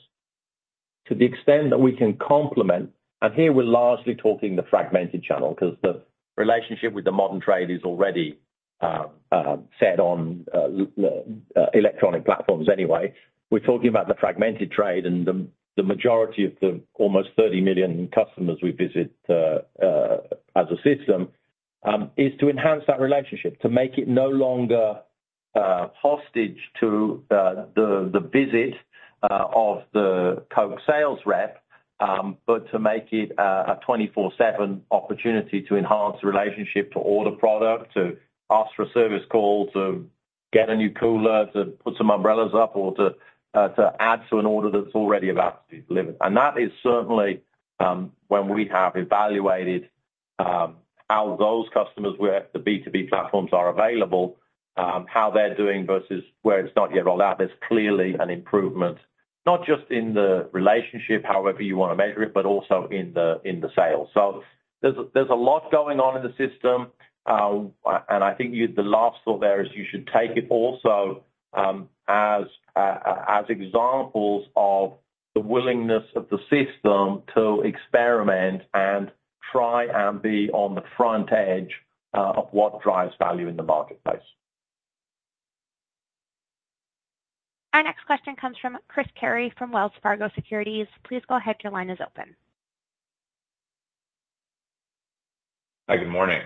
to the extent that we can complement. And here we're largely talking the fragmented channel, because the relationship with the modern trade is already uh, uh, set on uh, uh, electronic platforms anyway. We're talking about the fragmented trade, and the, the majority of the almost thirty million customers we visit uh, uh, as a system Um, is to enhance that relationship, to make it no longer uh, hostage to uh, the the visit uh, of the Coke sales rep, um, but to make it uh, a twenty-four seven opportunity to enhance the relationship, to order product, to ask for a service call, to get a new cooler, to put some umbrellas up, or to uh, to add to an order that's already about to be delivered. And that is certainly um, when we have evaluated um, how those customers where the B two B platforms are available, um, how they're doing versus where it's not yet rolled out. There's clearly an improvement, not just in the relationship, however you want to measure it, but also in the in the sales. So there's a, there's a lot going on in the system, uh, and I think you, the last thought there is you should take it also um, as uh, as examples of the willingness of the system to experiment and try and be on the front edge uh, of what drives value in the marketplace. Our next question comes from Chris Carey from Wells Fargo Securities. Please go ahead. Your line is open. Hi, good morning.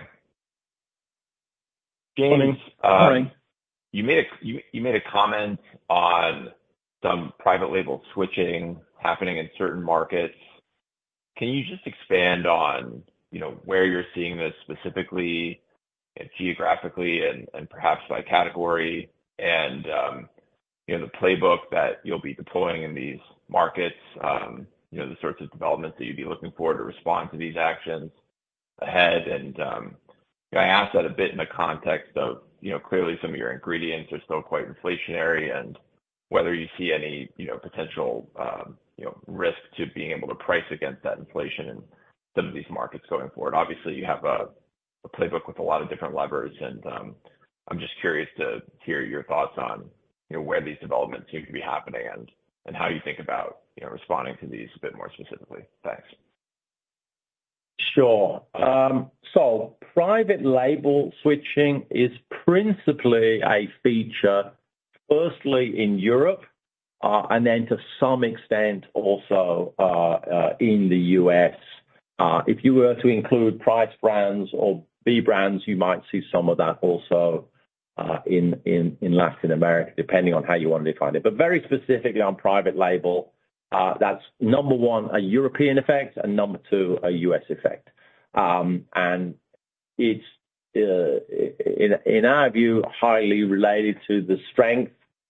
James, morning. Um, morning. You made a you, you made a comment on some private label switching happening in certain markets. Can you just expand on, you know, where you're seeing this specifically, and geographically, and, and perhaps by category, and um, you know, the playbook that you'll be deploying in these markets? Um, you know, the sorts of developments that you'd be looking for to respond to these actions ahead. And um, you know, I asked that a bit in the context of, you know, clearly some of your ingredients are still quite inflationary, and whether you see any, you know, potential um, you know, risk to being able to price against that inflation in some of these markets going forward. Obviously, you have a, a playbook with a lot of different levers, and um, I'm just curious to hear your thoughts on, you know, where these developments seem to be happening, and and how you think about, you know, responding to these a bit more specifically. Thanks. Sure. Um, so private label switching is principally a feature, firstly in Europe, Uh, and then to some extent also uh, uh, in the U S. Uh, if you were to include price brands or B brands, you might see some of that also uh, in, in, in Latin America, depending on how you want to define it. But very specifically on private label, uh, that's number one, a European effect, and number two, a U S effect. Um, and it's, uh, in, in our view, highly related to the strength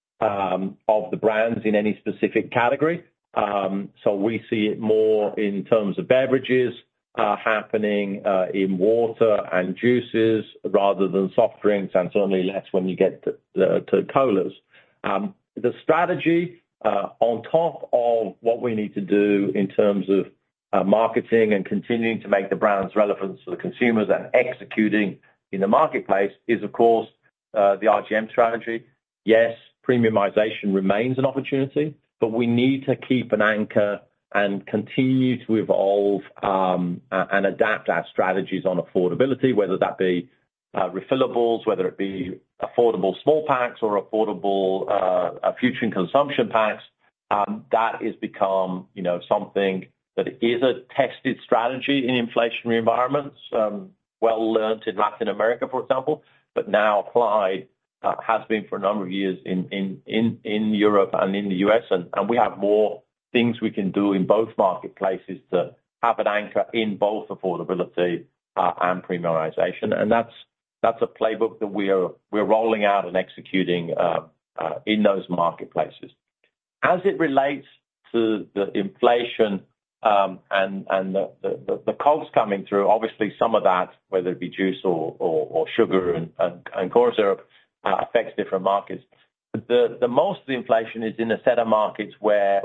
um, of the brands in any specific category. Um, so we see it more in terms of beverages, Uh, happening uh, in water and juices rather than soft drinks, and certainly less when you get to, uh, to colas. Um, the strategy uh, on top of what we need to do in terms of uh, marketing and continuing to make the brands relevant to the consumers and executing in the marketplace is, of course, uh, the R G M strategy. Yes, premiumization remains an opportunity, but we need to keep an anchor and continue to evolve um, and adapt our strategies on affordability, whether that be uh, refillables, whether it be affordable small packs or affordable uh, future consumption packs. Um, that has become, you know, something that is a tested strategy in inflationary environments, um, well learned in Latin America, for example, but now applied uh, has been for a number of years in in in, in Europe and in the U S, and, and we have more things we can do in both marketplaces to have an anchor in both affordability uh, and premiumization, and that's that's a playbook that we are we're rolling out and executing uh, uh, in those marketplaces. As it relates to the inflation um, and and the, the the costs coming through, obviously some of that, whether it be juice or or, or sugar and, and, and corn syrup, uh, affects different markets. The the most of the inflation is in a set of markets where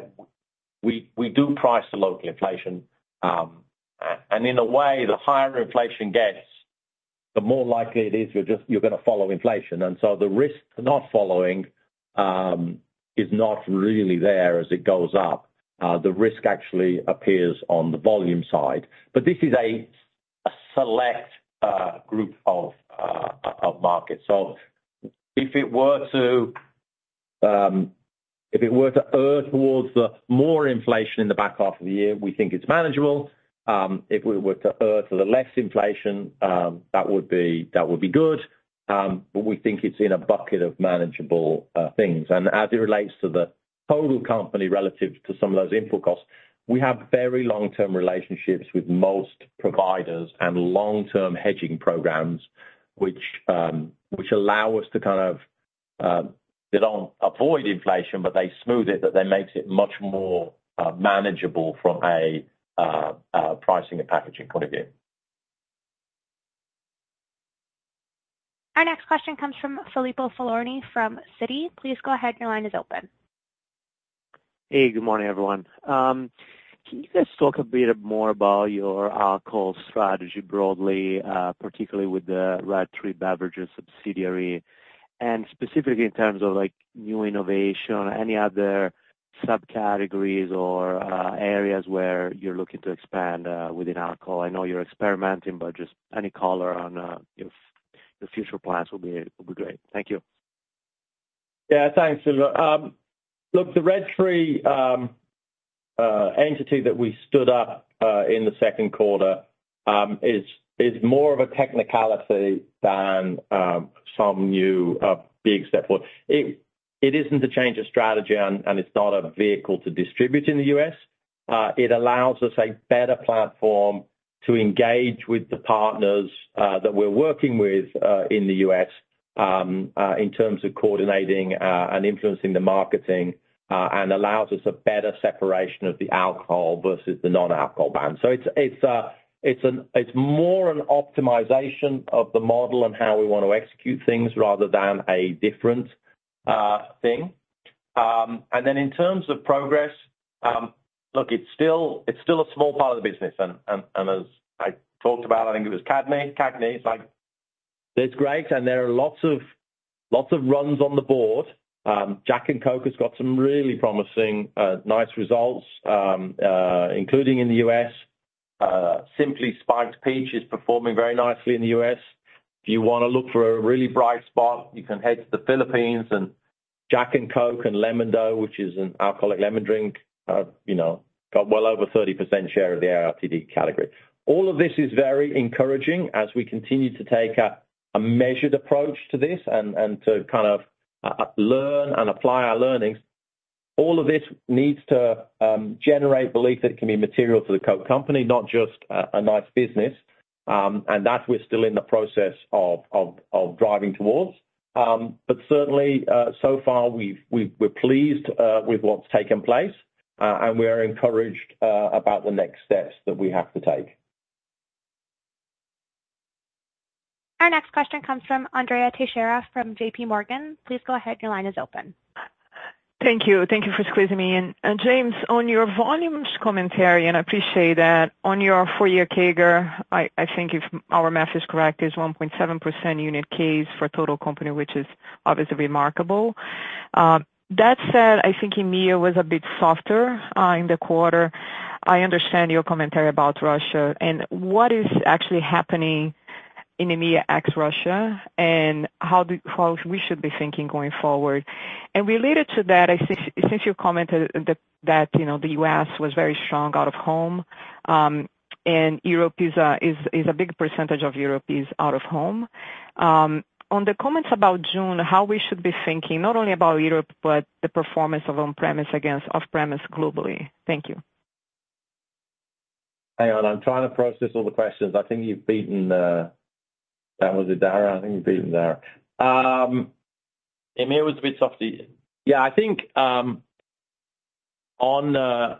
We we do price to local inflation, um, and in a way, the higher inflation gets, the more likely it is you're just you're going to follow inflation, and so the risk to not following um, is not really there as it goes up. Uh, the risk actually appears on the volume side, but this is a, a select uh, group of uh, of markets. So if it were to um, If it were to err towards the more inflation in the back half of the year, we think it's manageable. Um, if we were to err to the less inflation, um, that would be that would be good. Um, but we think it's in a bucket of manageable uh, things. And as it relates to the total company relative to some of those input costs, we have very long-term relationships with most providers and long-term hedging programs, which um, which allow us to kind of uh, They don't avoid inflation, but they smooth it, that they makes it much more uh, manageable from a uh, uh, pricing and packaging point of view. Our next question comes from Filippo Falorni from Citi. Please go ahead. Your line is open. Hey, good morning, everyone. Um, can you guys talk a bit more about your alcohol strategy broadly, uh, particularly with the Red Tree Beverages subsidiary? And specifically in terms of like new innovation, any other subcategories or uh, areas where you're looking to expand uh, within alcohol? I know you're experimenting, but just any color on uh, your, your future plans will be will be great. Thank you. Yeah, thanks, Silva. Um, look, the Red Tree um, uh, entity that we stood up uh, in the second quarter um, is is more of a technicality than um, some new uh, big step forward. It, it isn't a change of strategy, and, and it's not a vehicle to distribute in the U S. Uh, it allows us a better platform to engage with the partners uh, that we're working with uh, in the U S um, uh, in terms of coordinating uh, and influencing the marketing, uh, and allows us a better separation of the alcohol versus the non-alcohol band. So it's it's uh, It's an it's more an optimization of the model and how we want to execute things rather than a different uh, thing. Um, and then in terms of progress, um, look, it's still it's still a small part of the business. And, and, and as I talked about, I think it was Cadney. Cadney, it's like it's great, and there are lots of lots of runs on the board. Um, Jack and Coke has got some really promising, uh, nice results, um, uh, including in the U S. Uh, Simply Spiked Peach is performing very nicely in the U S. If you want to look for a really bright spot, you can head to the Philippines, and Jack and Coke and Lemon-Dou, which is an alcoholic lemon drink, uh, you know, got well over thirty percent share of the A R T D category. All of this is very encouraging as we continue to take a, a measured approach to this and, and to kind of uh, learn and apply our learnings. All of this needs to um, generate belief that it can be material to the Coke company, not just a, a nice business. Um, and that we're still in the process of, of, of driving towards. Um, but certainly, uh, so far, we've, we've, we're pleased uh, with what's taken place, uh, and we're encouraged uh, about the next steps that we have to take. Our next question comes from Andrea Teixeira from J P Morgan. Please go ahead. Your line is open. Thank you. Thank you for squeezing me in. And James, on your volumes commentary, and I appreciate that, on your four-year C A G R, I, I think if our math is correct, is one point seven percent unit case for total company, which is obviously remarkable. Uh, that said, I think EMEA was a bit softer uh, in the quarter. I understand your commentary about Russia and what is actually happening in EMEA ex Russia, and how, do, how we should be thinking going forward. And related to that, I think since you commented that, that you know the U S was very strong out of home, um, and Europe is a is is a big percentage of Europe is out of home. Um, on the comments about June, how we should be thinking not only about Europe but the performance of on-premise against off-premise globally. Thank you. Hang on, I'm trying to process all the questions. I think you've beaten. Uh... That was it, Dara. I think you beat him there. Um, EMEA was a bit softy. Yeah, I think um, on uh,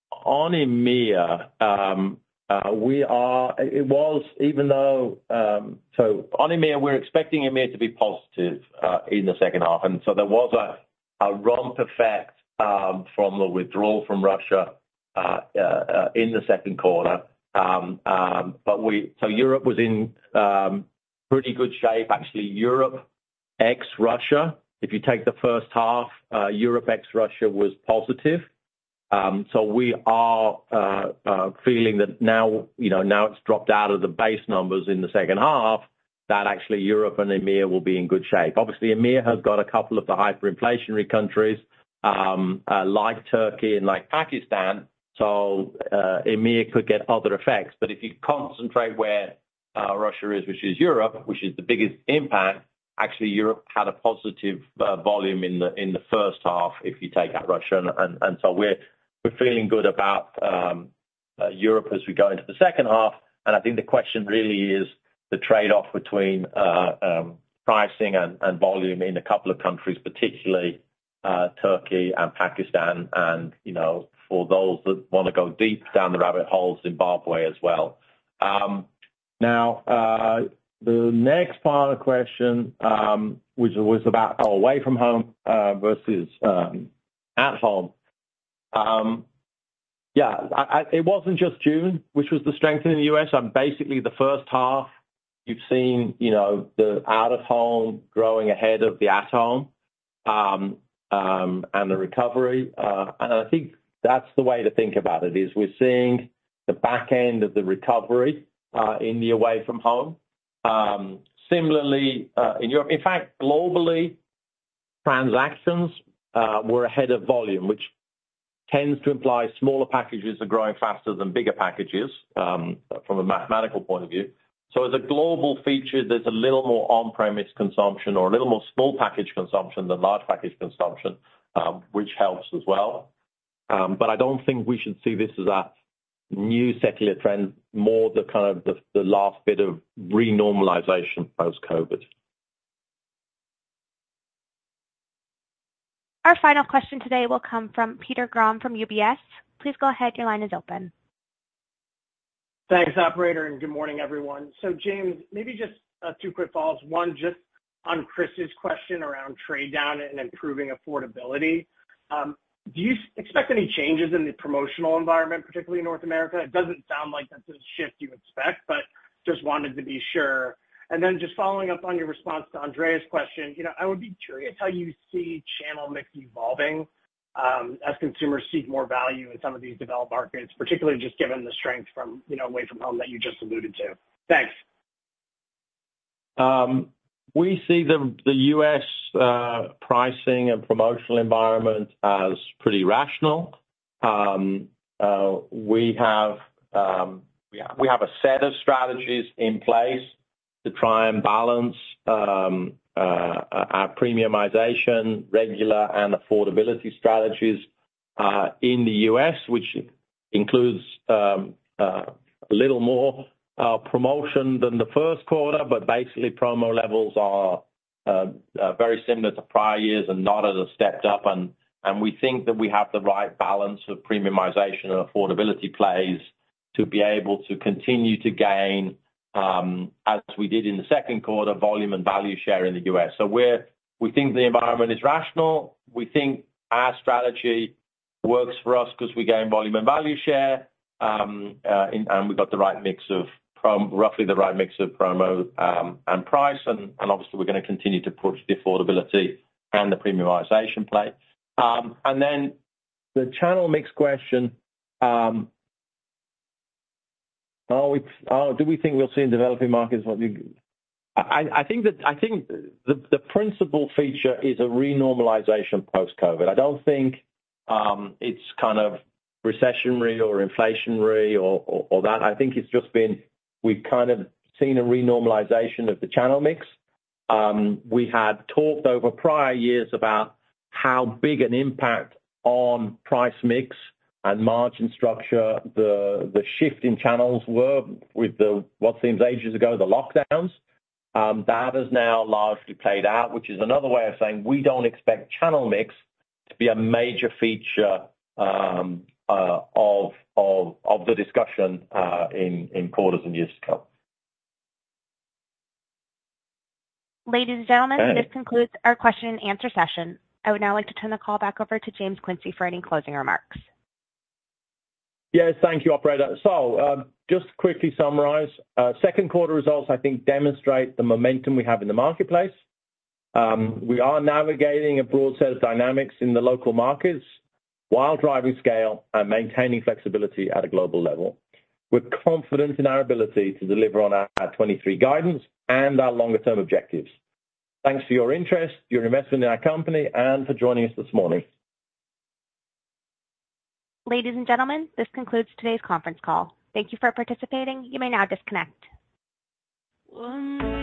on EMEA, um, uh, we are. It was even though um, so on EMEA we're expecting EMEA to be positive uh, in the second half, and so there was a, a rump effect um, from the withdrawal from Russia uh, uh, uh, in the second quarter. Um, um, but we so Europe was in. Um, pretty good shape, actually. Europe ex-Russia, if you take the first half, uh, Europe ex-Russia was positive. Um, so we are uh, uh, feeling that now, you know, now it's dropped out of the base numbers in the second half, that actually Europe and EMEA will be in good shape. Obviously, EMEA has got a couple of the hyperinflationary countries, um, uh, like Turkey and like Pakistan. So uh, EMEA could get other effects. But if you concentrate where Uh, Russia is, which is Europe, which is the biggest impact. Actually, Europe had a positive uh, volume in the in the first half if you take out Russia, and, and, and so we're we're feeling good about um, uh, Europe as we go into the second half. And I think the question really is the trade-off between uh, um, pricing and, and volume in a couple of countries, particularly uh, Turkey and Pakistan, and you know, for those that want to go deep down the rabbit hole, Zimbabwe as well. Um, Now, uh, the next part of the question, um, which was about oh, away from home uh, versus um, at home. Um, yeah, I, I, it wasn't just June, which was the strength in the U S. And basically, the first half, you've seen, you know, the out of home growing ahead of the at home, um, um, and the recovery. Uh, and I think that's the way to think about it. Is we're seeing the back end of the recovery. Uh, in the away from home. Um, similarly, uh, in Europe, in fact, globally, transactions uh, were ahead of volume, which tends to imply smaller packages are growing faster than bigger packages um, from a mathematical point of view. So as a global feature, there's a little more on-premise consumption or a little more small package consumption than large package consumption, um, which helps as well. Um, but I don't think we should see this as a new secular trend, more the kind of the, the last bit of renormalization post-COVID. Our final question today will come from Peter Grom from U B S. Please go ahead. Your line is open. Thanks, operator, and good morning, everyone. So, James, maybe just uh, two quick follows. One, just on Chris's question around trade down and improving affordability. Um, Do you expect any changes in the promotional environment, particularly in North America? It doesn't sound like that's a shift you expect, but just wanted to be sure. And then just following up on your response to Andrea's question, you know, I would be curious how you see channel mix evolving um, as consumers seek more value in some of these developed markets, particularly just given the strength from, you know, away from home that you just alluded to. Thanks. Um, We see the the U S uh, pricing and promotional environment as pretty rational. Um, uh, we have um, we have we have a set of strategies in place to try and balance um, uh, our premiumization, regular, and affordability strategies uh, in the U S, which includes um, uh, a little more uh, promotion than the first quarter, but basically promo levels are uh, uh, very similar to prior years and not as a stepped up. And, and we think that we have the right balance of premiumization and affordability plays to be able to continue to gain, um, as we did in the second quarter, volume and value share in the U S. So we're, we think the environment is rational. We think our strategy works for us because we gain volume and value share, um, uh, in, and we've got the right mix of prom, roughly the right mix of promo um, and price, and, and obviously we're going to continue to push the affordability and the premiumization play. Um, and then the channel mix question. Um, are we, are, do we think we'll see in developing markets what you? I, I think that I think the, the principal feature is a renormalization post-COVID. I don't think Um, it's kind of recessionary or inflationary or, or, or that. I think it's just been, we've kind of seen a renormalization of the channel mix. Um, we had talked over prior years about how big an impact on price mix and margin structure the the shift in channels were with the what seems ages ago, the lockdowns. Um, that has now largely played out, which is another way of saying we don't expect channel mix to be a major feature um, uh, of, of of the discussion uh, in, in quarters and years to come. Ladies and gentlemen, okay. This concludes our question and answer session. I would now like to turn the call back over to James Quincy for any closing remarks. Yes, thank you, operator. So uh, just quickly summarize, uh, second quarter results, I think, demonstrate the momentum we have in the marketplace. Um, we are navigating a broad set of dynamics in the local markets while driving scale and maintaining flexibility at a global level. We're confident in our ability to deliver on our, our twenty-three guidance and our longer-term objectives. Thanks for your interest, your investment in our company, and for joining us this morning. Ladies and gentlemen, this concludes today's conference call. Thank you for participating. You may now disconnect. One